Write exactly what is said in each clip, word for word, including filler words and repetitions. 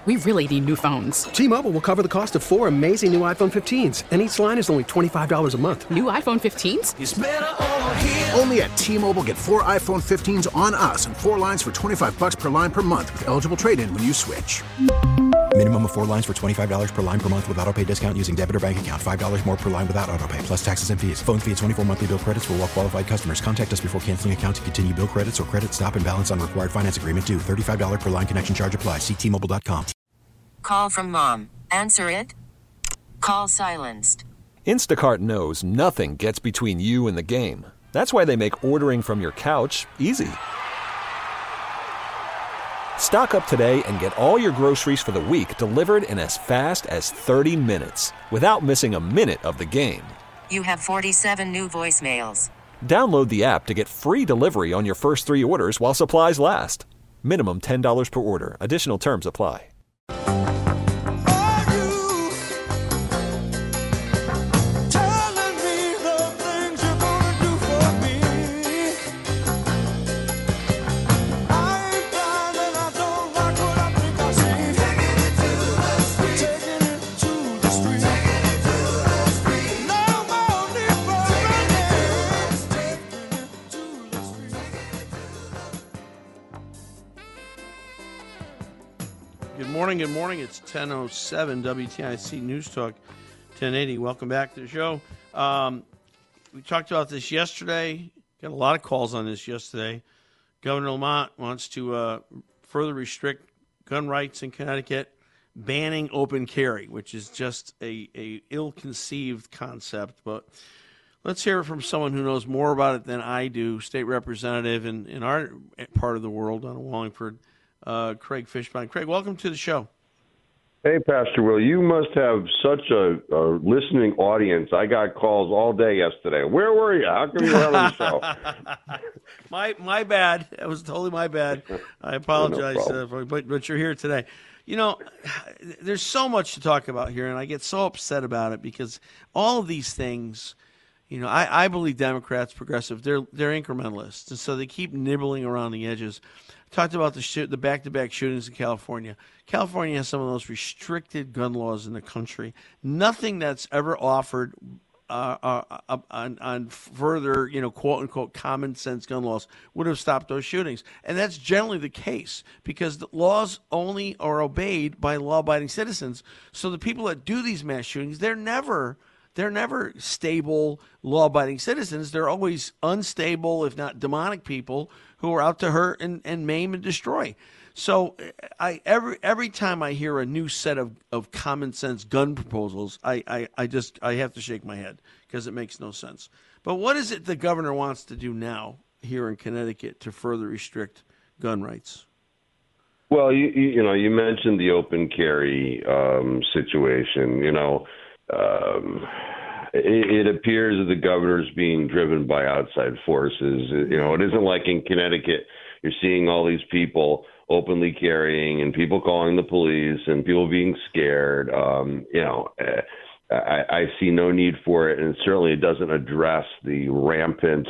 We really need new phones. T-Mobile will cover the cost of four amazing new iPhone fifteens, and each line is only twenty-five dollars a month. New iPhone fifteens? It's better over here. Only at T-Mobile, get four iPhone fifteens on us and four lines for twenty-five dollars per line per month with eligible trade-in when you switch. Minimum of four lines for twenty-five dollars per line per month with autopay discount using debit or bank account. five dollars more per line without autopay, plus taxes and fees. Phone fee at twenty-four monthly bill credits for well-qualified customers. Contact us before canceling account to continue bill credits or credit stop and balance on required finance agreement due. thirty-five dollars per line connection charge applies. See T Mobile dot com. Call from mom. Answer it. Call silenced. Instacart knows nothing gets between you and the game. That's why they make ordering from your couch easy. Stock up today and get all your groceries for the week delivered in as fast as thirty minutes without missing a minute of the game. You have forty-seven new voicemails. Download the app to get free delivery on your first three orders while supplies last. Minimum ten dollars per order. Additional terms apply. Good morning, good morning. It's ten oh seven W T I C News Talk ten eighty. Welcome back to the show. Um, we talked about this yesterday. Got a lot of calls on this yesterday. Governor Lamont wants to uh, further restrict gun rights in Connecticut, banning open carry, which is just a, a ill-conceived concept. But let's hear it from someone who knows more about it than I do, state representative in, in our part of the world on Wallingford, Uh, Craig Fishbein. Craig, welcome to the show. Hey, Pastor Will, you must have such a, a listening audience. I got calls all day yesterday. Where were you? How come you were on the show? my my bad. That was totally my bad. I apologize, no uh, for, but, but you're here today. You know, there's so much to talk about here, and I get so upset about it because all of these things, you know, I, I believe Democrats, progressive, they're they're incrementalists, and so they keep nibbling around the edges. Talked about the shoot, the back-to-back shootings in California. California has some of the most restricted gun laws in the country. Nothing that's ever offered uh, uh, on, on further, you know, quote-unquote common sense gun laws would have stopped those shootings. And that's generally the case because the laws only are obeyed by law-abiding citizens. So the people that do these mass shootings, they're never... They're never stable, law-abiding citizens. They're always unstable, if not demonic people who are out to hurt and, and maim and destroy. So I every every time I hear a new set of, of common sense gun proposals, I, I, I just I have to shake my head because it makes no sense. But what is it the governor wants to do now here in Connecticut to further restrict gun rights? Well, you you know, you mentioned the open carry um, situation, you know. Um, it, it appears that the governor's being driven by outside forces. You know, it isn't like in Connecticut, you're seeing all these people openly carrying and people calling the police and people being scared. Um, you know, I, I see no need for it. And certainly it doesn't address the rampant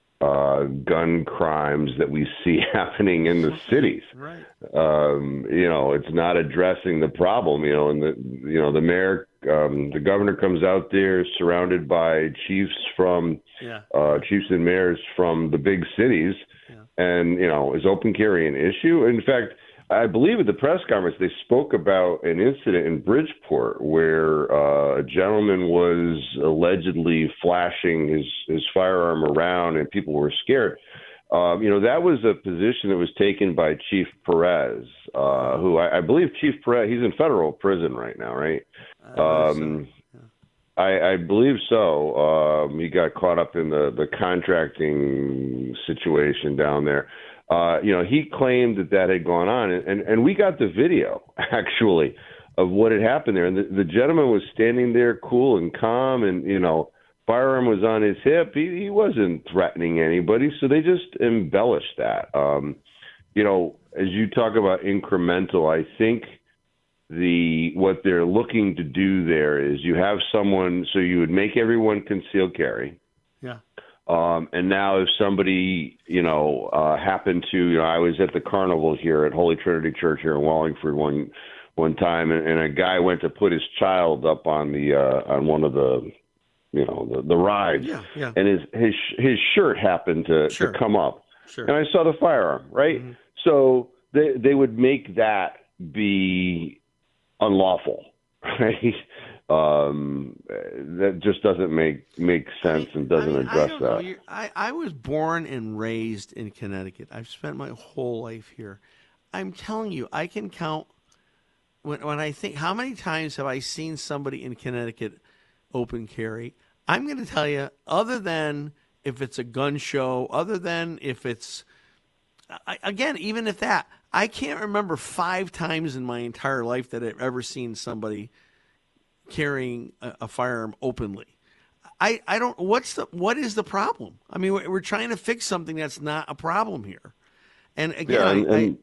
uh, gun crimes that we see happening in the cities. Right. Um, you know, it's not addressing the problem, you know, and the, you know, the mayor, um, the governor comes out there surrounded by chiefs from, yeah. uh, chiefs and mayors from the big cities. Yeah. And, you know, is open carry an issue? In fact, I believe at the press conference, they spoke about an incident in Bridgeport where uh, a gentleman was allegedly flashing his, his firearm around and people were scared. Um, you know, that was a position that was taken by Chief Perez, uh, who I, I believe Chief Perez, he's in federal prison right now, right? Um, so. yeah. I, I believe so. Um, he got caught up in the, the contracting situation down there. Uh, you know, he claimed that that had gone on, and, and, and we got the video, actually, of what had happened there. And the, the gentleman was standing there cool and calm, and, you know, firearm was on his hip. He, he wasn't threatening anybody, so they just embellished that. Um, you know, as you talk about incremental, I think the what they're looking to do there is you have someone, so you would make everyone concealed carry. Yeah. Um, and now if somebody, you know, uh, happened to, you know, I was at the carnival here at Holy Trinity Church here in Wallingford one one time, and, and a guy went to put his child up on the uh, on one of the you know the, the rides, Yeah, yeah. and his his his shirt happened to, Sure. to come up, Sure. and I saw the firearm. Right, Mm-hmm. so they they would make that be unlawful, right? Um, that just doesn't make make sense and doesn't I mean, address I don't know. that. You're- I, I was born and raised in Connecticut. I've spent my whole life here. I'm telling you, I can count when when I think how many times have I seen somebody in Connecticut open carry. I'm going to tell you, other than if it's a gun show, other than if it's I, again, even if that, I can't remember five times in my entire life that I've ever seen somebody carrying a, a firearm openly. I, I don't. What's the what is the problem? I mean, we're, we're trying to fix something that's not a problem here. And again, Yeah, and, I, and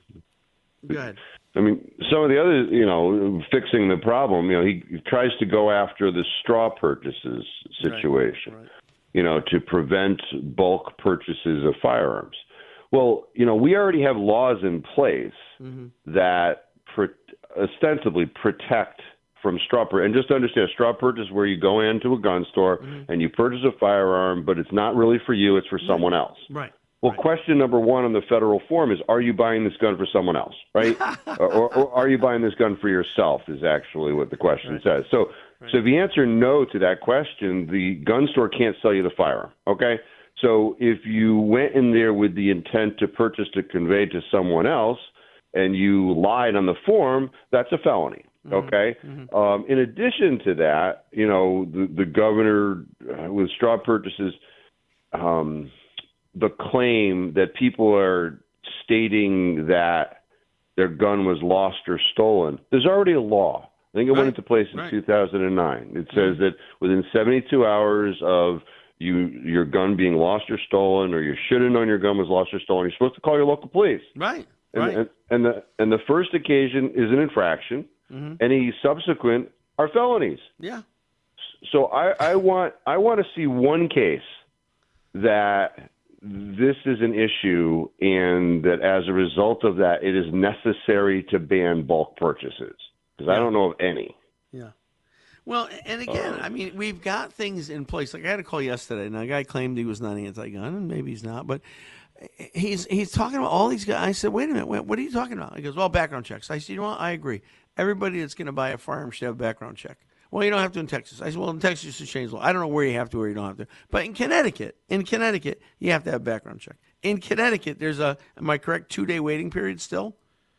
I go ahead. I mean, some of the other, you know, fixing the problem, you know, he, he tries to go after the straw purchases situation, Right, right. you know, to prevent bulk purchases of firearms. Well, you know, we already have laws in place Mm-hmm. that pro- ostensibly protect from straw purchase. And just to understand, a straw purchase is where you go into a gun store Mm-hmm. and you purchase a firearm, but it's not really for you, it's for someone else. Right. Well, right. question number one on the federal form is, are you buying this gun for someone else, right? or, or, or are you buying this gun for yourself is actually what the question Right. says. So, so if you answer no to that question, the gun store can't sell you the firearm, okay? So if you went in there with the intent to purchase to convey to someone else and you lied on the form, that's a felony. Okay. Mm-hmm. Um, in addition to that, you know, the, the governor uh, with straw purchases, um, the claim that people are stating that their gun was lost or stolen. There's already a law. I think it Right. went into place in Right. two thousand nine. It says that within seventy-two hours of you your gun being lost or stolen, or you should have known your gun was lost or stolen, you're supposed to call your local police. Right. And, Right. and, and the and the first occasion is an infraction. Mm-hmm. Any subsequent are felonies. Yeah. So I, I want I want to see one case that this is an issue, and that as a result of that, it is necessary to ban bulk purchases. Because I don't know of any. Yeah. Well, and again, I mean, we've got things in place. Like I had a call yesterday, and a guy claimed he was not anti-gun, and maybe he's not, but he's he's talking about all these guys. I said, wait a minute, what, what are you talking about? He goes, well, background checks. I said, you know what? I agree. Everybody that's going to buy a firearm should have a background check. Well, you don't have to in Texas. I said, well, in Texas, you change the law. I don't know where you have to or you don't have to. But in Connecticut, in Connecticut, you have to have a background check. In Connecticut, there's a, am I correct, two-day waiting period still?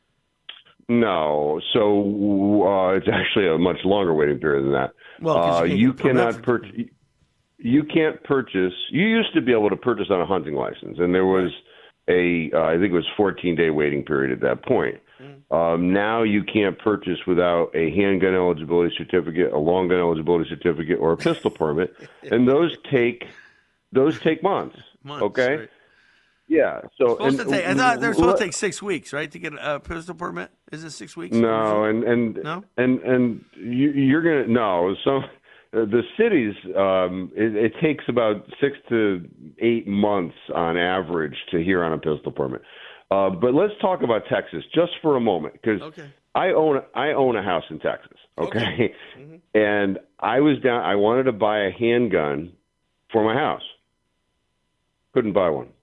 No. So uh, it's actually a much longer waiting period than that. Well, 'cause uh, you you can't get a cannot permit purchase. You can't purchase. You used to be able to purchase on a hunting license, and there was a, uh, I think it was fourteen day waiting period at that point. Mm-hmm. Um, now you can't purchase without a handgun eligibility certificate, a long gun eligibility certificate, or a pistol permit, and those take those take months. Months, okay. right. Yeah. So Supposed and, to take, I thought they're supposed let- to take six weeks, right, to get a pistol permit? Is it six weeks? No, and and No? and and you, you're gonna no. So uh, the cities, um, it, it takes about six to eight months on average to hear on a pistol permit. Uh, but let's talk about Texas just for a moment, because Okay. I own I own a house in Texas. Okay, Okay. Mm-hmm. and I was down. I wanted to buy a handgun for my house. Couldn't buy one.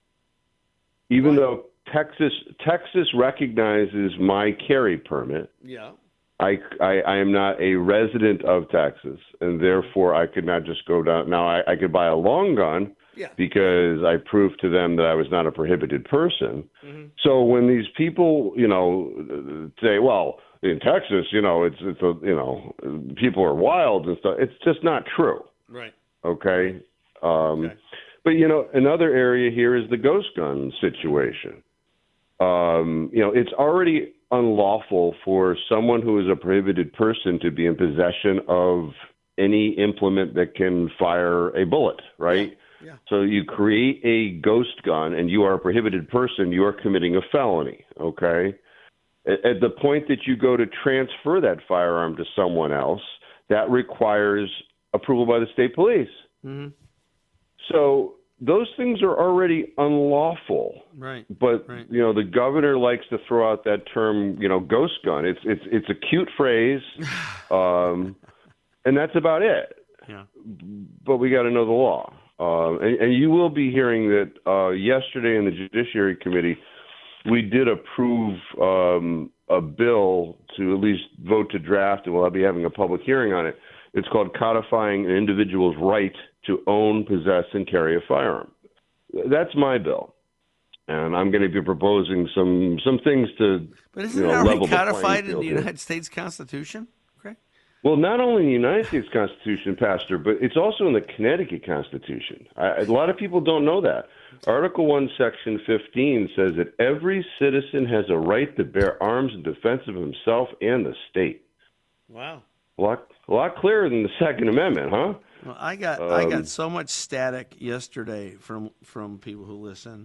Even Why? though Texas Texas recognizes my carry permit, Yeah. I, I, I am not a resident of Texas, and therefore I could not just go down. Now, I, I could buy a long gun Yeah. because I proved to them that I was not a prohibited person. Mm-hmm. So when these people, you know, say, well, in Texas, you know, it's, it's a, you know, people are wild and stuff, it's just not true. Right. Okay. Um, Okay. But, you know, another area here is the ghost gun situation. Um, you know, it's already unlawful for someone who is a prohibited person to be in possession of any implement that can fire a bullet, right? Yeah. So you create a ghost gun and you are a prohibited person, you are committing a felony, okay? At, at the point that you go to transfer that firearm to someone else, that requires approval by the state police. Mm-hmm. So those things are already unlawful. Right. But right. you know, the governor likes to throw out that term, you know, ghost gun. It's it's it's a cute phrase, um, and that's about it. Yeah. But we got to know the law, uh, and, and you will be hearing that uh, yesterday in the Judiciary Committee, we did approve um, a bill to at least vote to draft, and we'll be having a public hearing on it. It's called Codifying an Individual's Right to Own, Possess, and Carry a Firearm. That's my bill, and I'm going to be proposing some some things to. But isn't you know, it already level the codified playing in the field here. United States Constitution? Correct. Well, not only in the United States Constitution, Pastor, but it's also in the Connecticut Constitution. I, a lot of people don't know that. Article one, Section fifteen says that every citizen has a right to bear arms in defense of himself and the state. Wow. A lot, a lot clearer than the Second Amendment, huh? Well, I got Um, I got so much static yesterday from from people who listen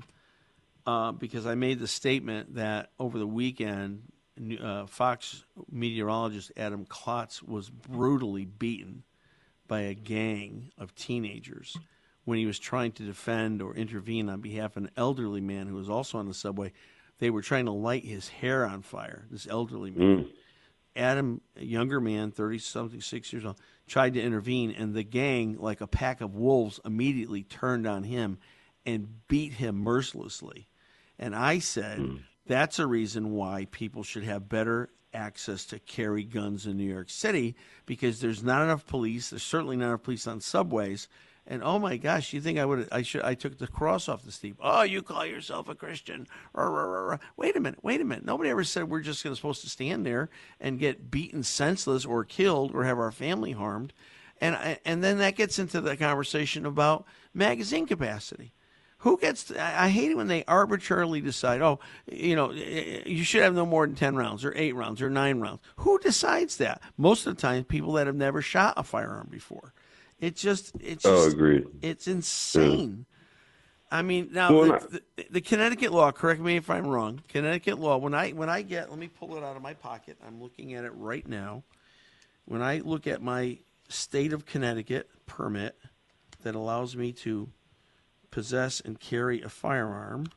uh, because I made the statement that over the weekend, uh, Fox meteorologist Adam Klotz was brutally beaten by a gang of teenagers when he was trying to defend or intervene on behalf of an elderly man who was also on the subway. They were trying to light his hair on fire, this elderly man. Mm. Adam, a younger man, thirty-something, six years old, tried to intervene, and the gang, like a pack of wolves, immediately turned on him and beat him mercilessly. And I said, mm. that's a reason why people should have better access to carry guns in New York City, because there's not enough police. There's certainly not enough police on subways. And oh my gosh, you think I would? I should. I took the cross off the steep. Oh, you call yourself a Christian? Rah, rah, rah, rah. Wait a minute. Wait a minute. Nobody ever said we're just gonna, supposed to stand there and get beaten senseless or killed or have our family harmed. And and then that gets into the conversation about magazine capacity. Who gets? To, I hate it when they arbitrarily decide. Oh, you know, you should have no more than ten rounds or eight rounds or nine rounds. Who decides that? Most of the time, people that have never shot a firearm before. It just, it's just, oh, agreed. It's insane. Yeah. I mean, now well, the, the, the Connecticut law. Correct me if I'm wrong. Connecticut law. When I when I get, let me pull it out of my pocket. I'm looking at it right now. When I look at my state of Connecticut permit that allows me to possess and carry a firearm,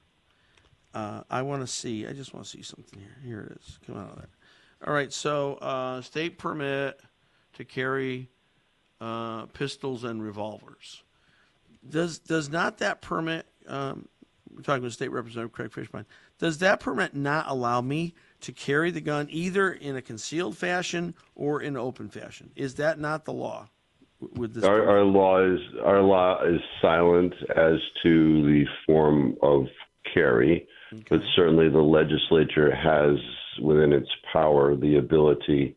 uh, I want to see. I just want to see something here. Here it is. Come out of that. All right. So, uh, state permit to carry. Uh, pistols and revolvers. Does does not that permit? Um, we're talking to State Representative Craig Fishbein. Does that permit not allow me to carry the gun either in a concealed fashion or in open fashion? Is that not the law? With this, our, our law is our law is silent as to the form of carry, okay. But certainly the legislature has within its power the ability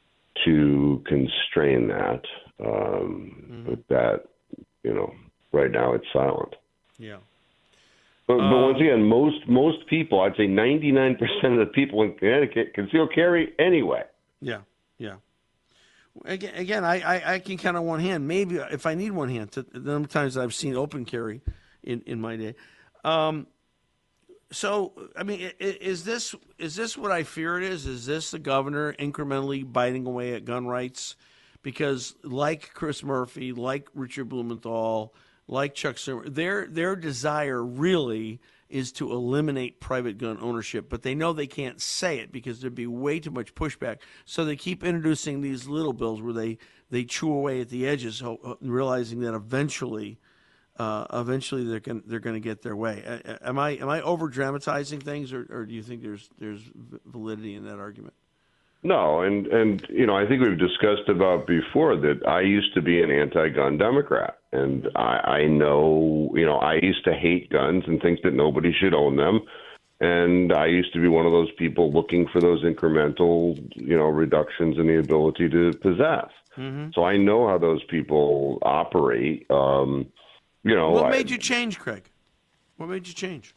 to constrain that. Um, mm-hmm. But that, you know, right now it's silent. Yeah. But, um, but once again, most most people, I'd say ninety-nine percent of the people in Connecticut conceal carry anyway. Yeah, yeah. Again, again I, I, I can count on one hand. Maybe if I need one hand, to, the number of times I've seen open carry in, in my day. Um, so, I mean, is this is this what I fear it is? Is this the governor incrementally biting away at gun rights? Because like Chris Murphy, like Richard Blumenthal, like Chuck Schumer, their their desire really is to eliminate private gun ownership, but they know they can't say it because there'd be way too much pushback. So they keep introducing these little bills where they, they chew away at the edges, realizing that eventually, uh, eventually they're going they're going to get their way. Am I am I over dramatizing things, or, or do you think there's there's validity in that argument? No, and, and, you know, I think we've discussed about before that I used to be an anti-gun Democrat, and I, I know, you know, I used to hate guns and think that nobody should own them, and I used to be one of those people looking for those incremental, you know, reductions in the ability to possess. Mm-hmm. So I know how those people operate. Um, you know, what made I, you change, Craig? What made you change?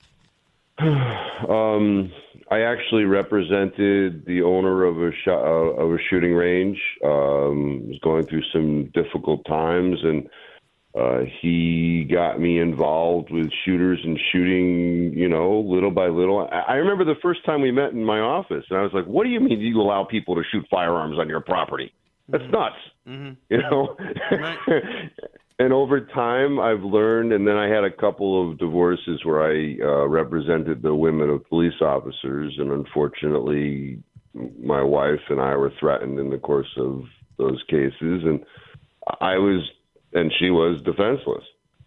um, I actually represented the owner of a sh- uh, of a shooting range. Um, was going through some difficult times, and uh, he got me involved with shooters and shooting, you know, little by little. I-, I remember the first time we met in my office, and I was like, "What do you mean you allow people to shoot firearms on your property?" That's Mm-hmm. nuts. Mm-hmm. You know? Right. And over time, I've learned, and then I had a couple of divorces where I uh, represented the women of police officers, and unfortunately, my wife and I were threatened in the course of those cases, and I was, and she was defenseless.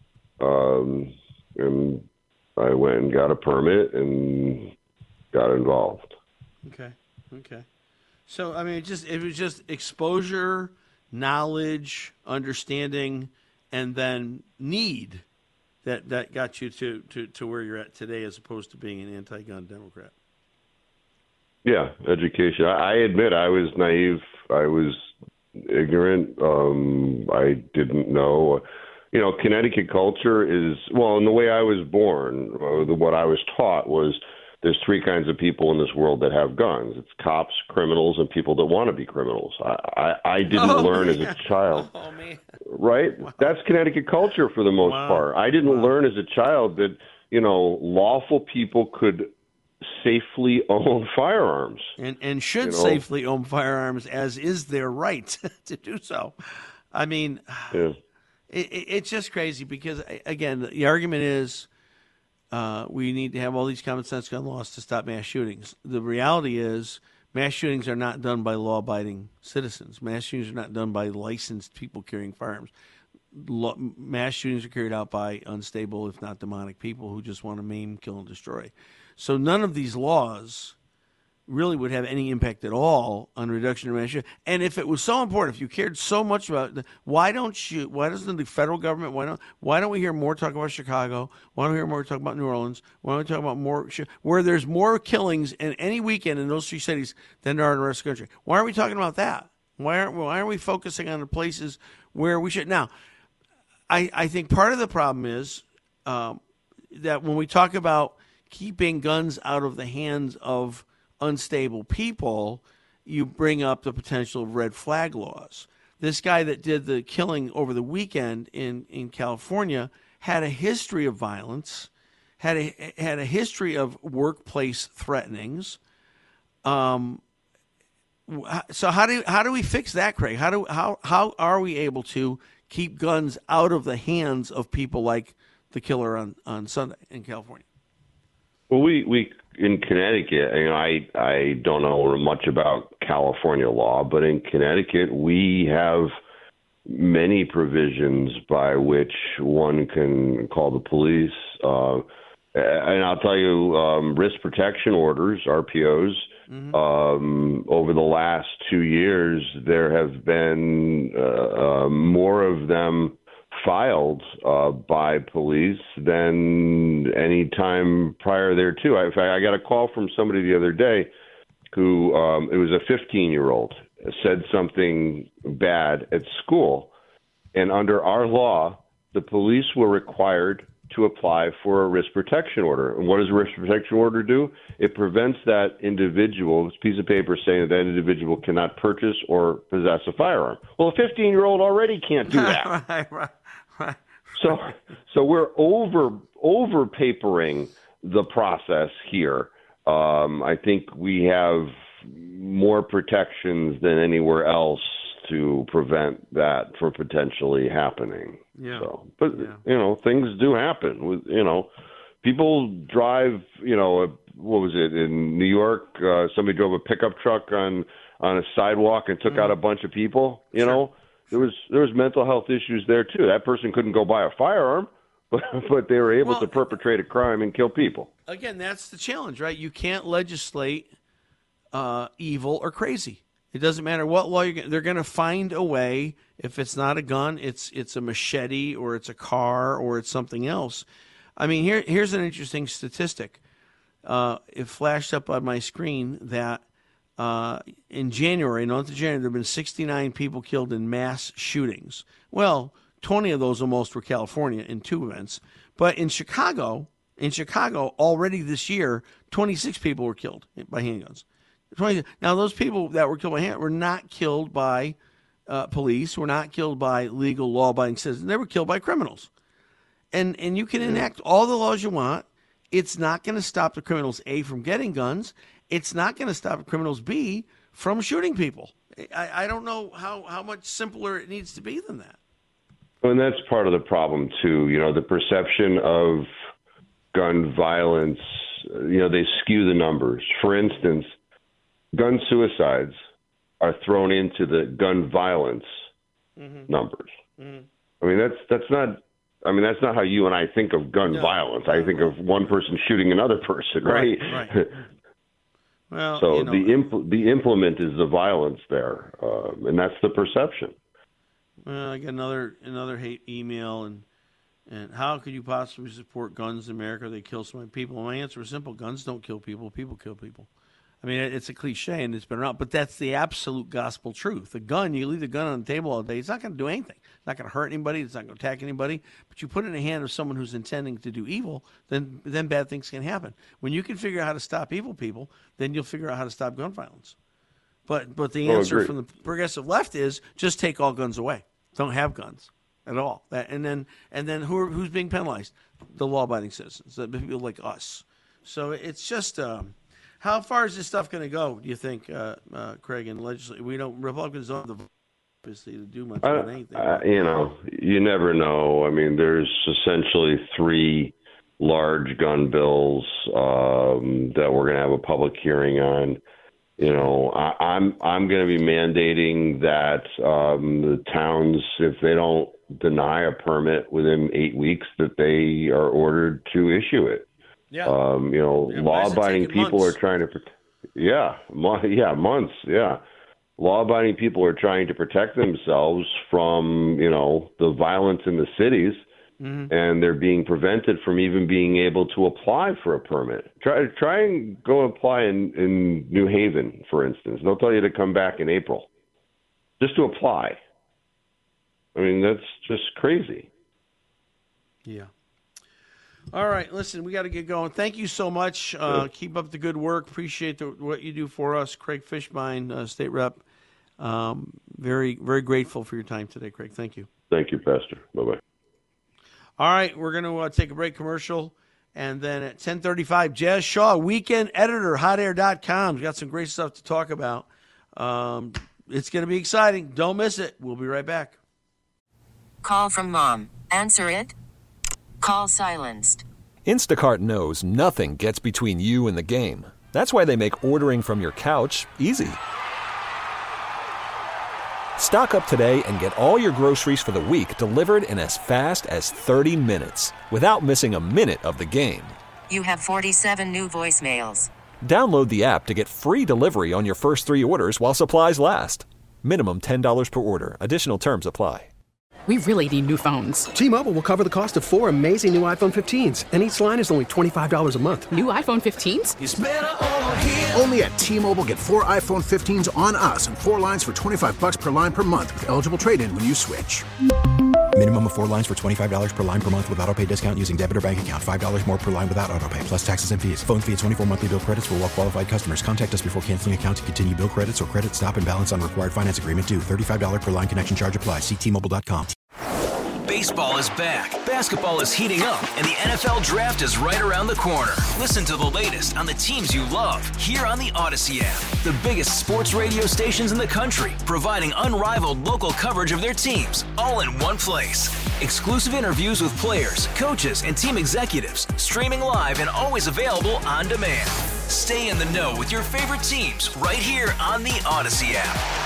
Um, and I went and got a permit and got involved. Okay. Okay. So, I mean, it just it was just exposure, knowledge, understanding, and then need that, that got you to, to, to where you're at today as opposed to being an anti-gun Democrat. Yeah, education. I, I admit I was naive. I was ignorant. Um, I didn't know. You know, Connecticut culture is, well, in the way I was born, uh, the, what I was taught was there's three kinds of people in this world that have guns. It's cops, criminals, and people that want to be criminals. I, I, I didn't Oh, learn man. as a child. Oh, man. Right? Wow. That's Connecticut culture for the most Wow. part. I didn't Wow. learn as a child that, you know, lawful people could safely own firearms. And and should You know? safely own firearms, as is their right to do so. I mean, Yeah. it, it, it's just crazy because, again, the argument is uh, we need to have all these common sense gun laws to stop mass shootings. The reality is mass shootings are not done by law-abiding citizens. Mass shootings are not done by licensed people carrying firearms. Law, mass shootings are carried out by unstable, if not demonic, people who just want to maim, kill, and destroy. So none of these laws really would have any impact at all on reduction of mass shootings. And if it was so important, if you cared so much about it, why don't you? Why doesn't the federal government? Why don't? Why don't we hear more talk about Chicago? Why don't we hear more talk about New Orleans? Why don't we talk about more where there's more killings in any weekend in those three cities than there are in the rest of the country? Why aren't we talking about that? Why aren't Why aren't we focusing on the places where we should? Now, I I think part of the problem is um, that when we talk about keeping guns out of the hands of unstable people, you bring up the potential of red flag laws. This guy that did the killing over the weekend in, in California had a history of violence, had a had a history of workplace threatenings. Um, so how do how do we fix that, Craig? How do how how are we able to keep guns out of the hands of people like the killer on, on Sunday in California? Well, we, we in Connecticut, you know, I I don't know much about California law, but in Connecticut we have many provisions by which one can call the police. Uh, and I'll tell you, um, risk protection orders, R P Os, mm-hmm. um, over the last two years, there have been uh, uh, more of them filed uh, by police than any time prior thereto. I, in fact, I got a call from somebody the other day who, um, it was a fifteen-year-old, said something bad at school. And under our law, the police were required to apply for a risk protection order. And what does a risk protection order do? It prevents that individual, this piece of paper saying that that individual cannot purchase or possess a firearm. Well, a fifteen-year-old already can't do that. right, right, right. So, so we're over over papering the process here. Um, I think we have more protections than anywhere else to prevent that from potentially happening. Yeah. So, but yeah. you know, things do happen. With you know, people drive. You know, what was it in New York? Uh, somebody drove a pickup truck on on a sidewalk and took mm. out a bunch of people. You sure. know. There was there was mental health issues there too. That person couldn't go buy a firearm, but but they were able well, to perpetrate a crime and kill people. Again, that's the challenge, right? You can't legislate uh, evil or crazy. It doesn't matter what law you're going. They're going to find a way. If it's not a gun, it's it's a machete or it's a car or it's something else. I mean, here here's an interesting statistic. Uh, it flashed up on my screen that. Uh, in January, in the month of January, there have been sixty-nine people killed in mass shootings. Well, twenty of those almost were California in two events. But in Chicago, in Chicago, already this year, twenty-six people were killed by handguns. twenty Now, those people that were killed by handguns were not killed by uh, police, were not killed by legal, law-abiding citizens. They were killed by criminals. And and you can enact all the laws you want. It's not going to stop the criminals, A, from getting guns. It's not going to stop criminals, B, from shooting people. I, I don't know how, how much simpler it needs to be than that. And that's part of the problem, too. You know, the perception of gun violence, you know, they skew the numbers. For instance, gun suicides are thrown into the gun violence mm-hmm. numbers. Mm-hmm. I mean, that's that's not. I mean, that's not how you and I think of gun no. violence. I think of one person shooting another person, right? Right. right. Well, so you know, the impl- the implement is the violence there, um, and that's the perception. Well, I got another another hate email, and and how could you possibly support guns in America? They kill so many people. My answer is simple: guns don't kill people; people kill people. I mean, it's a cliche and it's been around, but that's the absolute gospel truth. The gun, you leave the gun on the table all day, it's not going to do anything. It's not going to hurt anybody. It's not going to attack anybody. But you put it in the hand of someone who's intending to do evil, then then bad things can happen. When you can figure out how to stop evil people, then you'll figure out how to stop gun violence. But but the answer oh, from the progressive left is just take all guns away. Don't have guns at all. That, and then and then who are, who's being penalized? The law-abiding citizens, the people like us. So it's just. Um, How far is this stuff going to go, do you think, uh, uh, Craig, in legislature? We don't, Republicans don't have the obviously to do much about anything. Uh, you know, you never know. I mean, there's essentially three large gun bills um, that we're going to have a public hearing on. You know, I, I'm I'm going to be mandating that um, the towns, if they don't deny a permit within eight weeks, that they are ordered to issue it. Yeah. Um, you know, yeah, law-abiding people months? are trying to, yeah, mo- yeah, months, yeah. Law-abiding people are trying to protect themselves from, you know, the violence in the cities, mm-hmm. and they're being prevented from even being able to apply for a permit. Try, try and go apply in, in New Haven, for instance. They'll tell you to come back in April just to apply. I mean, that's just crazy. Yeah. All right, listen, we got to get going. Thank you so much. Uh, keep up the good work. Appreciate the, what you do for us. Craig Fishbein, uh, State Rep. Um, very, very grateful for your time today, Craig. Thank you. Thank you, Pastor. Bye-bye. All right, we're going to uh, take a break commercial. And then at ten thirty-five, Jazz Shaw, weekend editor, hot air dot com. We've got some great stuff to talk about. Um, it's going to be exciting. Don't miss it. We'll be right back. Call from mom. Answer it. Call silenced. Instacart knows nothing gets between you and the game. That's why they make ordering from your couch easy. Stock up today and get all your groceries for the week delivered in as fast as thirty minutes without missing a minute of the game. You have forty-seven new voicemails. Download the app to get free delivery on your first three orders while supplies last. Minimum ten dollars per order. Additional terms apply. We really need new phones. T-Mobile will cover the cost of four amazing new iPhone fifteens, and each line is only twenty-five dollars a month. New iPhone fifteens? It's better over here. Only at T-Mobile, get four iPhone fifteens on us and four lines for twenty-five bucks per line per month with eligible trade-in when you switch. Minimum of four lines for twenty-five dollars per line per month with autopay discount using debit or bank account. five dollars more per line without autopay, plus taxes and fees. Phone fee at twenty-four monthly bill credits for well-qualified customers. Contact us before canceling account to continue bill credits or credit stop and balance on required finance agreement due. thirty-five dollars per line connection charge applies. See T Mobile dot com. Baseball is back, basketball is heating up, and the N F L Draft is right around the corner. Listen to the latest on the teams you love here on the Odyssey app. The biggest sports radio stations in the country, providing unrivaled local coverage of their teams, all in one place. Exclusive interviews with players, coaches, and team executives, streaming live and always available on demand. Stay in the know with your favorite teams right here on the Odyssey app.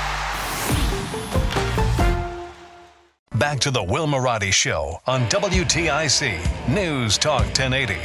Back to the Will Marotti Show on W T I C News Talk ten eighty.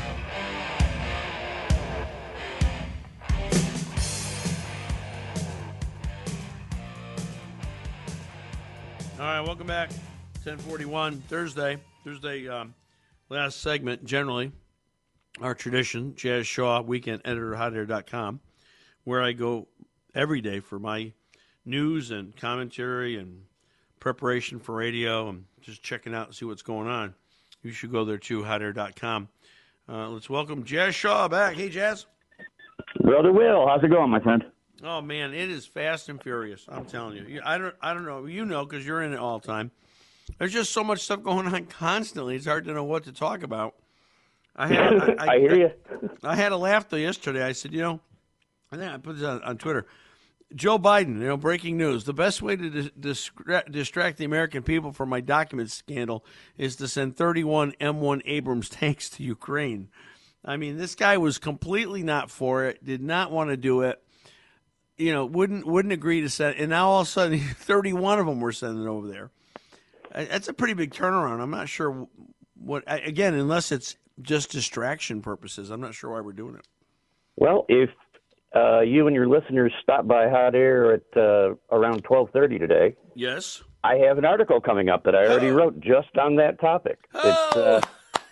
All right, welcome back. ten forty-one, Thursday. Thursday, um, last segment, generally, our tradition, Jazz Shaw, weekend editor, hot air dot com, where I go every day for my news and commentary and preparation for radio. I'm just checking out and see what's going on. You should go there too, hot air dot com. Uh, let's welcome Jazz Shaw back. Hey, Jazz. Brother Will, how's it going, my friend? Oh man, it is fast and furious. I'm telling you. I don't. I don't know. You know, because you're in it all the time. There's just so much stuff going on constantly. It's hard to know what to talk about. I had. I, I, I hear you. I, I had a laugh though yesterday. I said, you know, I think I put this on, on Twitter. Joe Biden, you know, breaking news. The best way to dis- distract, distract the American people from my documents scandal is to send thirty-one M one Abrams tanks to Ukraine. I mean, this guy was completely not for it, did not want to do it, you know, wouldn't wouldn't agree to send, and now all of a sudden thirty-one of them were sending over there. That's a pretty big turnaround. I'm not sure what, again, unless it's just distraction purposes, I'm not sure why we're doing it. Well, if uh, you and your listeners stop by Hot Air at uh, around twelve thirty today, yes, I have an article coming up that I already wrote just on that topic. It's uh,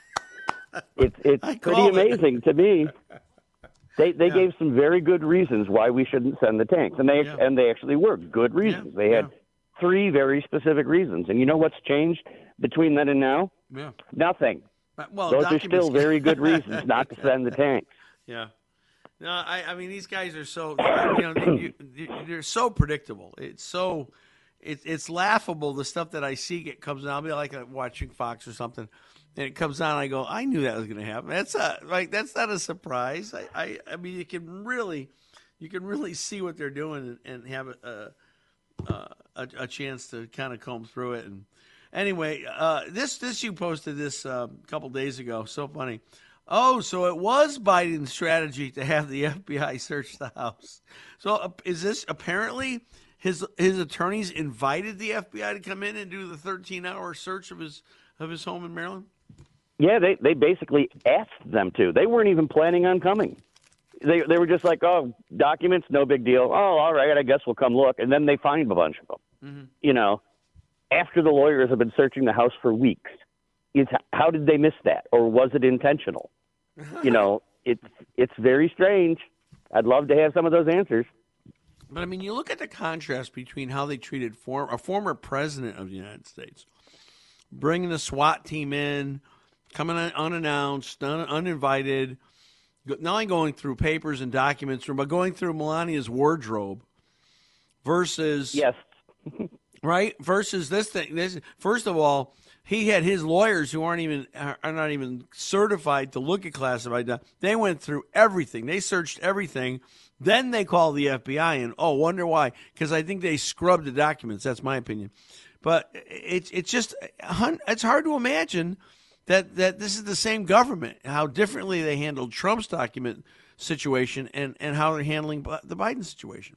it's it's pretty amazing it. to me. They they yeah. gave some very good reasons why we shouldn't send the tanks, and they yeah. and they actually were good reasons. Yeah. They had yeah. three very specific reasons, and you know what's changed between then and now? Yeah, nothing. Well, those are still very good reasons not to send the tanks. Yeah. No, I, I mean, these guys are so, you know, they, they're so predictable. It's so, it, it's laughable, the stuff that I see get comes out. I'll be like watching Fox or something, and it comes on, and I go, I knew that was going to happen. That's a, like, that's not a surprise. I, I, I mean, you can really, you can really see what they're doing and, and have a, a, a, a chance to kind of comb through it. And anyway, uh, this, this, you posted this uh, a couple days ago. So funny. Oh, so it was Biden's strategy to have the F B I search the house. So uh, is this apparently his his attorneys invited the F B I to come in and do the thirteen-hour search of his of his home in Maryland? Yeah, they, they basically asked them to. They weren't even planning on coming. They they were just like, oh, documents, no big deal. Oh, all right, I guess we'll come look. And then they find a bunch of them. Mm-hmm. You know, after the lawyers have been searching the house for weeks. Is how did they miss that? Or was it intentional? You know, it's it's very strange. I'd love to have some of those answers. But, I mean, you look at the contrast between how they treated form, a former president of the United States, bringing the SWAT team in, coming in unannounced, un, uninvited, not only going through papers and documents, but going through Melania's wardrobe versus... Yes. right? Versus this thing. This, first of all, he had his lawyers who aren't even are not even certified to look at classified documents. They went through everything. They searched everything. Then they called the F B I and, oh, wonder why? Because I think they scrubbed the documents. That's my opinion. But it's it's just it's hard to imagine that, that this is the same government, how differently they handled Trump's document situation and, and how they're handling the Biden situation.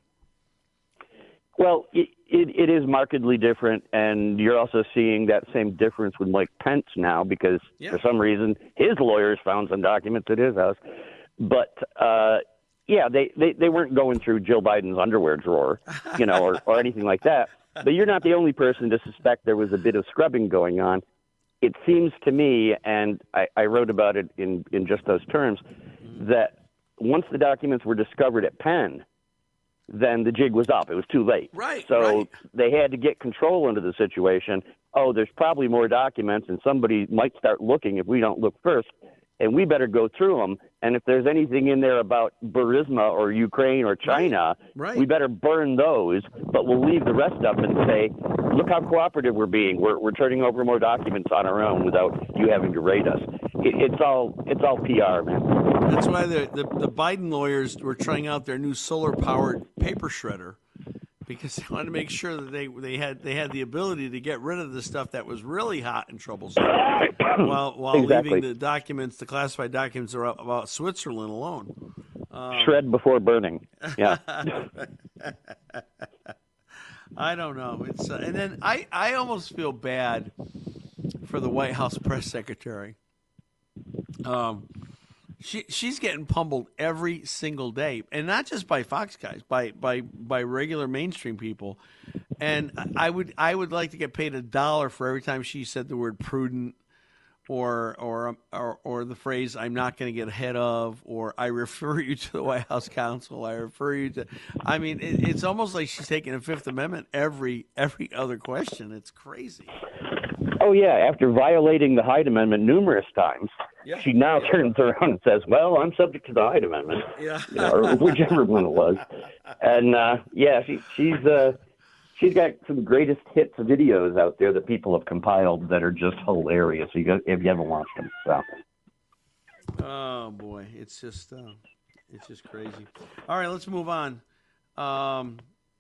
Well, it, it, it is markedly different, and you're also seeing that same difference with Mike Pence now because yeah. for some reason his lawyers found some documents at his house. But, uh, yeah, they, they, they weren't going through Jill Biden's underwear drawer, you know, or, or anything like that. But you're not the only person to suspect there was a bit of scrubbing going on. It seems to me, and I, I wrote about it in, in just those terms, that once the documents were discovered at Penn, then the jig was up. It was too late. Right. So right. they had to get control into the situation. Oh, there's probably more documents, and somebody might start looking if we don't look first, and we better go through them. And if there's anything in there about Burisma or Ukraine or China, right. Right. we better burn those, but we'll leave the rest of them and say, look how cooperative we're being. We're, we're turning over more documents on our own without you having to raid us. It, it's all it's all P R, man. That's why the, the, the Biden lawyers were trying out their new solar-powered paper shredder because they wanted to make sure that they, they had they had the ability to get rid of the stuff that was really hot and troublesome while while exactly. leaving the documents, the classified documents about Switzerland alone. Um, Shred before burning. Yeah. I don't know. It's uh, and then I, I almost feel bad for the White House press secretary. Um, she she's getting pummeled every single day, and not just by Fox guys, by by by regular mainstream people. And I would I would like to get paid a dollar for every time she said the word prudent, or or or, or the phrase "I'm not going to get ahead of," or "I refer you to the White House counsel." I refer you to. I mean, it, it's almost like she's taking a Fifth Amendment every every other question. It's crazy. Oh, yeah. After violating the Hyde Amendment numerous times, yeah. she now yeah. turns around and says, well, I'm subject to the Hyde Amendment, yeah. you know, or whichever one it was. And, uh, yeah, she, she's uh, she's got some greatest hits videos out there that people have compiled that are just hilarious if you, if you haven't watched them. So. Oh, boy. It's just, uh, it's just crazy. All right, let's move on. Um,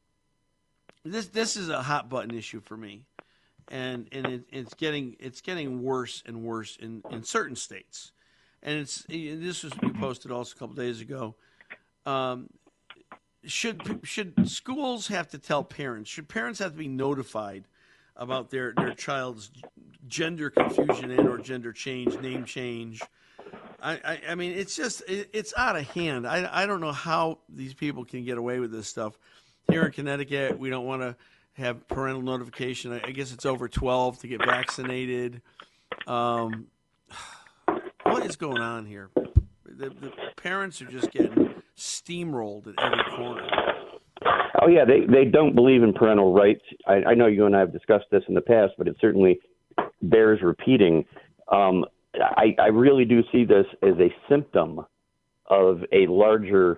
this this is a hot button issue for me, and and it, it's getting it's getting worse and worse in, in certain states, and it's this was we posted also a couple days ago. Um, should should schools have to tell parents? Should parents have to be notified about their, their child's gender confusion and or gender change, name change? I, I, I mean, it's just, it, it's out of hand. I, I don't know how these people can get away with this stuff. Here in Connecticut, we don't want to have parental notification. I, I guess it's over twelve to get vaccinated. Um, what is going on here? The, the parents are just getting steamrolled at every corner. Oh, yeah, they, they don't believe in parental rights. I, I know you and I have discussed this in the past, but it certainly bears repeating. Um, I, I really do see this as a symptom of a larger,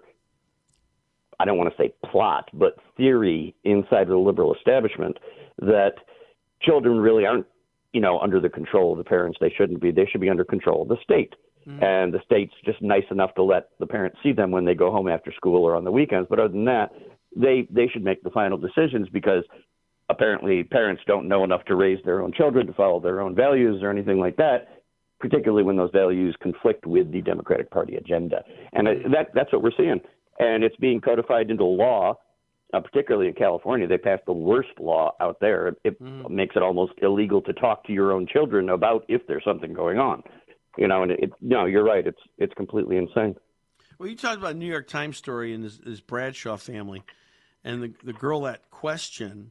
I don't want to say plot, but theory inside the liberal establishment that children really aren't, you know, under the control of the parents. They shouldn't be. They should be under control of the state. Mm-hmm. And the state's just nice enough to let the parents see them when they go home after school or on the weekends. But other than that, they they should make the final decisions, because apparently parents don't know enough to raise their own children, to follow their own values or anything like that, particularly when those values conflict with the Democratic Party agenda. And that that's what we're seeing. And it's being codified into law, uh, particularly in California. They passed the worst law out there. It mm. makes it almost illegal to talk to your own children about if there's something going on. You know, and it, it, no, you're right. It's it's completely insane. Well, you talked about a New York Times story in this, this Bradshaw family, and the the girl at question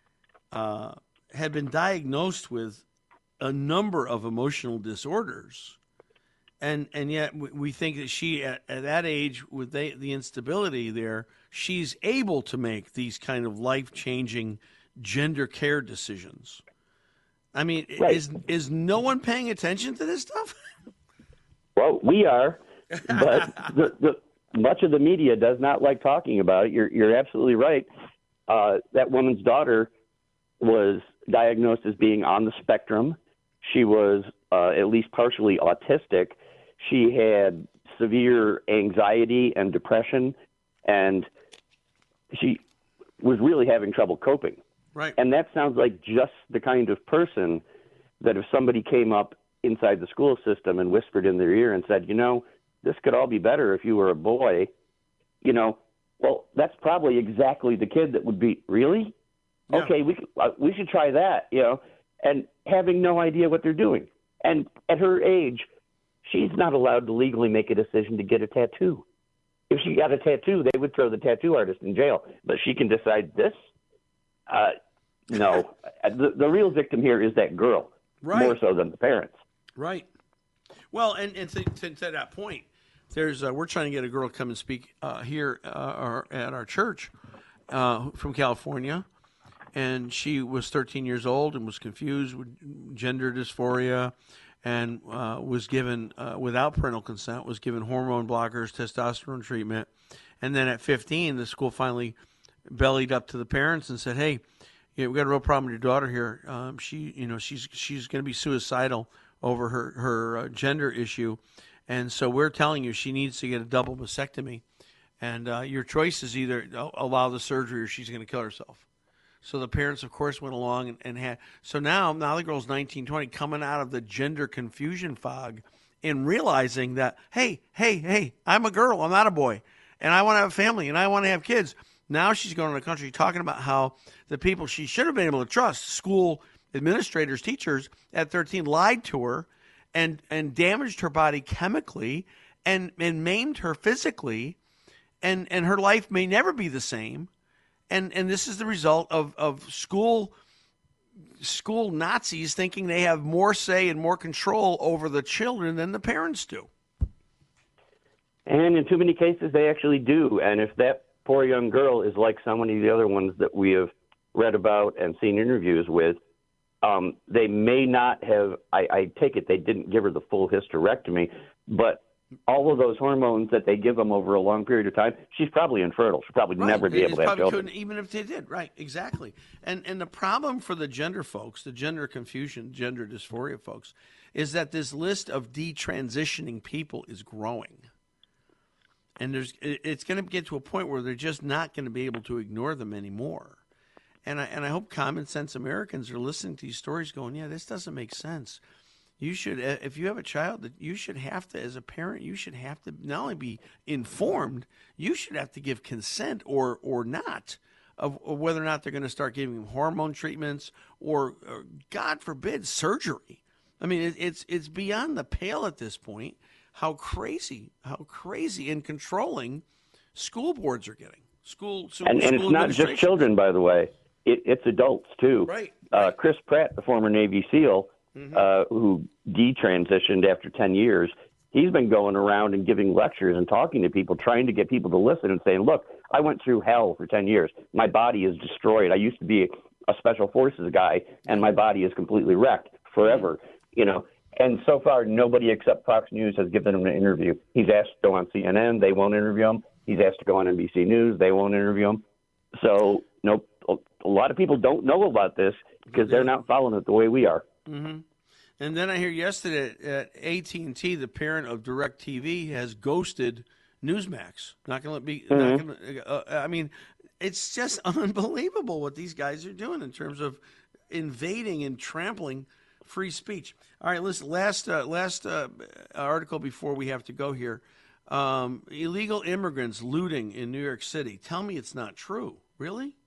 uh, had been diagnosed with a number of emotional disorders, and and yet we think that she at, at that age, with the, the instability there, she's able to make these kind of life changing gender care decisions. I mean, right. is is no one paying attention to this stuff? Well, we are, but the, the, much of the media does not like talking about it. You're you're absolutely right. Uh, that woman's daughter was diagnosed as being on the spectrum. She was uh, at least partially autistic. She had severe anxiety and depression, and she was really having trouble coping. Right. And that sounds like just the kind of person that if somebody came up inside the school system and whispered in their ear and said, you know, this could all be better if you were a boy, you know, well, that's probably exactly the kid that would be, really? Yeah. Okay, we uh, we should try that, you know, and having no idea what they're doing. And at her age, she's not allowed to legally make a decision to get a tattoo. If she got a tattoo, they would throw the tattoo artist in jail. But she can decide this? Uh, no. the, the real victim here is that girl, right. more so than the parents. Right. Well, and, and to, to, to that point, there's uh, we're trying to get a girl to come and speak uh, here uh, our, at our church uh, from California, and she was thirteen years old and was confused with gender dysphoria, and uh, was given uh, without parental consent, was given hormone blockers, testosterone treatment, and then at fifteen, the school finally bellied up to the parents and said, "Hey, you know, we got a real problem with your daughter here. Um, she, you know, she's she's going to be suicidal over her her uh, gender issue, and so we're telling you she needs to get a double mastectomy, and uh, your choice is either allow the surgery or she's going to kill herself." So the parents, of course, went along and, and had. So now, now the girl's nineteen, twenty, coming out of the gender confusion fog and realizing that, hey, hey, hey, I'm a girl, I'm not a boy, and I want to have a family, and I want to have kids. Now she's going to the country talking about how the people she should have been able to trust, school administrators, teachers at thirteen, lied to her and, and damaged her body chemically and, and maimed her physically, and, and her life may never be the same. And and this is the result of, of school school Nazis thinking they have more say and more control over the children than the parents do. And in too many cases, they actually do. And if that poor young girl is like so many of the other ones that we have read about and seen interviews with, um, they may not have, I, I take it they didn't give her the full hysterectomy, but all of those hormones that they give them over a long period of time, she's probably infertile. She'll probably right. never be it, able to have children. Even if they did, right, exactly. And and the problem for the gender folks, the gender confusion, gender dysphoria folks, is that this list of detransitioning people is growing. And there's it's going to get to a point where they're just not going to be able to ignore them anymore. And I and I hope common sense Americans are listening to these stories going, yeah, this doesn't make sense. You should, if you have a child, that you should have to, as a parent, you should have to not only be informed, you should have to give consent or or not of, of whether or not they're going to start giving them hormone treatments or, or God forbid, surgery. I mean, it, it's it's beyond the pale at this point how crazy, how crazy and controlling school boards are getting. School, school and, and school it's not just children, by the way. It, it's adults, too. Right. Uh, Chris Pratt, the former Navy SEAL, mm-hmm. uh, who detransitioned after ten years, he's been going around and giving lectures and talking to people, trying to get people to listen and saying, look, I went through hell for ten years. My body is destroyed. I used to be a special forces guy, and my body is completely wrecked forever, you know. And so far, nobody except Fox News has given him an interview. He's asked to go on C N N. They won't interview him. He's asked to go on N B C News. They won't interview him. So, nope. A lot of people don't know about this because they're not following it the way we are. Mm-hmm. And then I hear yesterday at A T and T, the parent of DirecTV has ghosted Newsmax. Not going to be. Mm-hmm. Not gonna, uh, I mean, it's just unbelievable what these guys are doing in terms of invading and trampling free speech. All right, listen. Last uh, last uh, article before we have to go here. Um, illegal immigrants looting in New York City. Tell me it's not true. Really?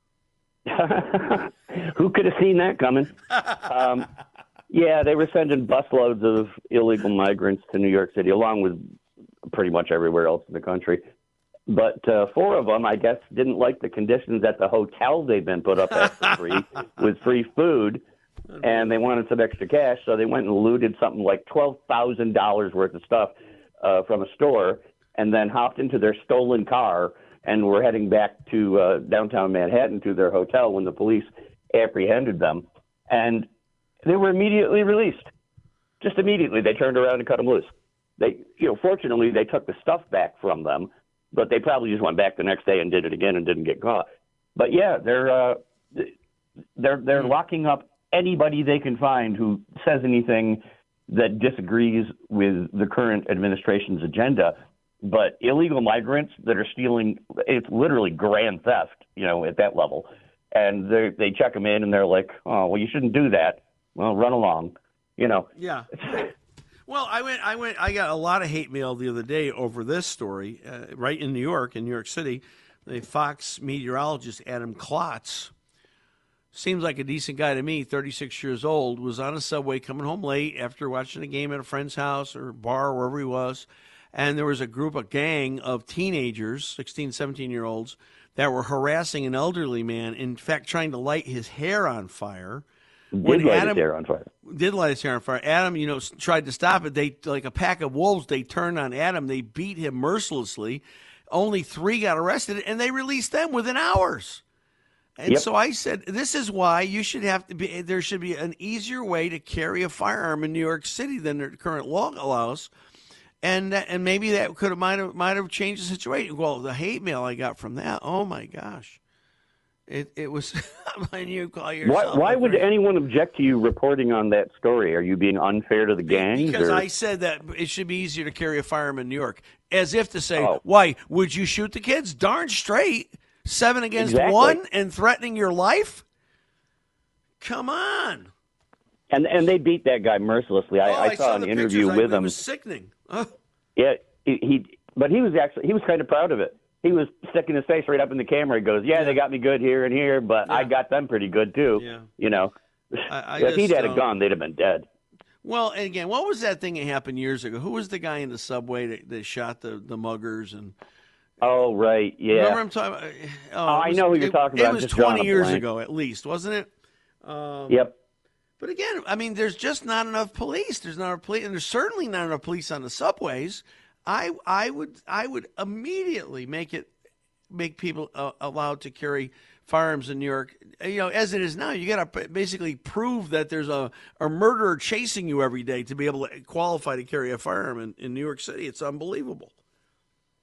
Who could have seen that coming? Um, yeah, they were sending busloads of illegal migrants to New York City, along with pretty much everywhere else in the country. But uh, four of them, I guess, didn't like the conditions at the hotel they've been put up at for free with free food, and they wanted some extra cash, so they went and looted something like twelve thousand dollars worth of stuff uh, from a store, and then hopped into their stolen car and were heading back to uh, downtown Manhattan to their hotel when the police apprehended them. And they were immediately released. Just immediately. They turned around and cut them loose. They, you know, fortunately, they took the stuff back from them, but they probably just went back the next day and did it again and didn't get caught. But, yeah, they're uh, they're they're locking up anybody they can find who says anything that disagrees with the current administration's agenda. But illegal migrants that are stealing, it's literally grand theft, you know, at that level. And they they check them in and they're like, oh, well, you shouldn't do that. Well, run along, you know. Yeah. Well, I went, I went, I got a lot of hate mail the other day over this story, uh, right in New York, in New York City. The Fox meteorologist, Adam Klotz, seems like a decent guy to me, thirty-six years old, was on a subway coming home late after watching a game at a friend's house or bar, or wherever he was. And there was a group, a gang of teenagers, sixteen, seventeen-year-olds, that were harassing an elderly man, in fact, trying to light his hair on fire. Did when light Adam, his hair on fire. Did light his hair on fire. Adam, you know, tried to stop it. They, like a pack of wolves, they turned on Adam. They beat him mercilessly. Only three got arrested, and they released them within hours. And yep. so I said, this is why you should have to be, there should be an easier way to carry a firearm in New York City than the current law allows. And and maybe that could have might have might have changed the situation. Well, the hate mail I got from that, oh my gosh, it it was. When you call yourself. Why, why would anyone object to you reporting on that story? Are you being unfair to the gangs? Because or? I said that it should be easier to carry a firearm in New York, as if to say, oh. why would you shoot the kids? Darn straight, seven against exactly. one, and threatening your life. Come on. And and they beat that guy mercilessly. I, oh, I, I saw, saw an the interview pictures. with I, him. It was sickening. Oh. Yeah, he, he. But he was actually he was kind of proud of it. He was sticking his face right up in the camera. He goes, "Yeah, yeah. they got me good here and here, but yeah. I got them pretty good too." Yeah. You know, I, I if just, he'd had um, a gun, they'd have been dead. Well, and again, what was that thing that happened years ago? Who was the guy in the subway that, that shot the, the muggers? And oh, right, yeah. Remember I'm talking about? Oh, oh I was, know who you're it, talking about. It was just twenty years blank. ago, at least, wasn't it? Um, yep. But again, I mean, there's just not enough police. There's not enough police, and there's certainly not enough police on the subways. I, I would, I would immediately make it, make people uh, allowed to carry firearms in New York. You know, as it is now, you got to basically prove that there's a, a murderer chasing you every day to be able to qualify to carry a firearm in, in New York City. It's unbelievable.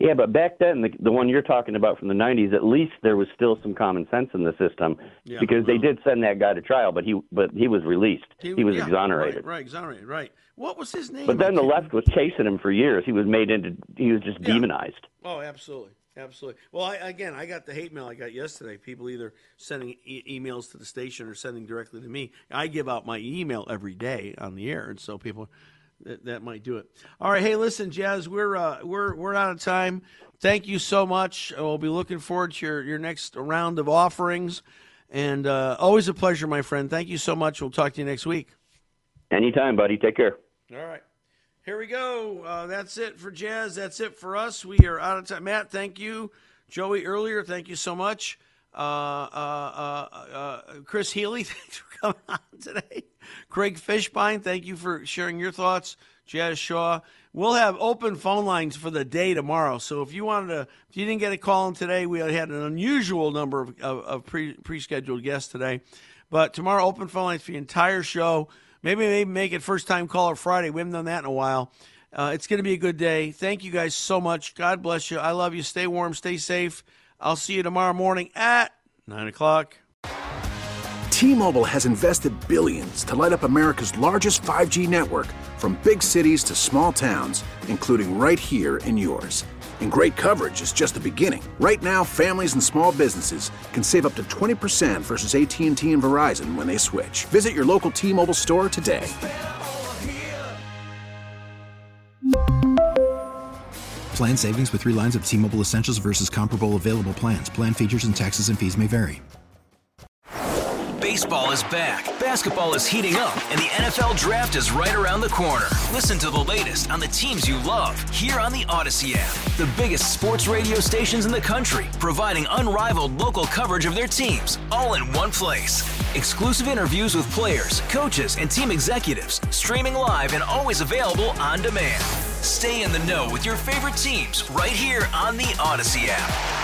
Yeah, but back then, the, the one you're talking about from the nineties, at least there was still some common sense in the system Yeah, because well, they did send that guy to trial, but he but he was released. He, he was yeah, exonerated. Right, right, exonerated, right. What was his name? But then the left was chasing him for years. He was made into, he was just Yeah. demonized. Oh, absolutely. Absolutely. Well, I, again, I got the hate mail I got yesterday. People either sending e- emails to the station or sending directly to me. I give out my email every day on the air, and so people that, that might do it. All right, hey, listen, Jazz, we're uh, we're we're out of time. Thank you so much. We'll be looking forward to your, your next round of offerings, and uh, always a pleasure, my friend. Thank you so much. We'll talk to you next week. Anytime, buddy. Take care. All right. Here we go. Uh, that's it for Jazz. That's it for us. We are out of time. Matt, thank you. Joey, earlier, thank you so much. Uh, uh, uh, uh, Chris Healy, thanks for coming on today. Craig Fishbein, thank you for sharing your thoughts. Jazz Shaw. We'll have open phone lines for the day tomorrow. So if you wanted to, if you didn't get a call in today, we had an unusual number of, of, of pre, pre-scheduled guests today. But tomorrow, open phone lines for the entire show. Maybe maybe make it first time caller Friday. We haven't done that in a while. Uh, it's going to be a good day. Thank you guys so much. God bless you. I love you. Stay warm. Stay safe. I'll see you tomorrow morning at nine o'clock. T-Mobile has invested billions to light up America's largest five G network, from big cities to small towns, including right here in yours. And great coverage is just the beginning. Right now, families and small businesses can save up to twenty percent versus A T and T and Verizon when they switch. Visit your local T-Mobile store today. Plan savings with three lines of T-Mobile Essentials versus comparable available plans. Plan features and taxes and fees may vary. Baseball is back, basketball is heating up, and the N F L Draft is right around the corner. Listen to the latest on the teams you love here on the Odyssey app. The biggest sports radio stations in the country, providing unrivaled local coverage of their teams, all in one place. Exclusive interviews with players, coaches, and team executives, streaming live and always available on demand. Stay in the know with your favorite teams right here on the Odyssey app.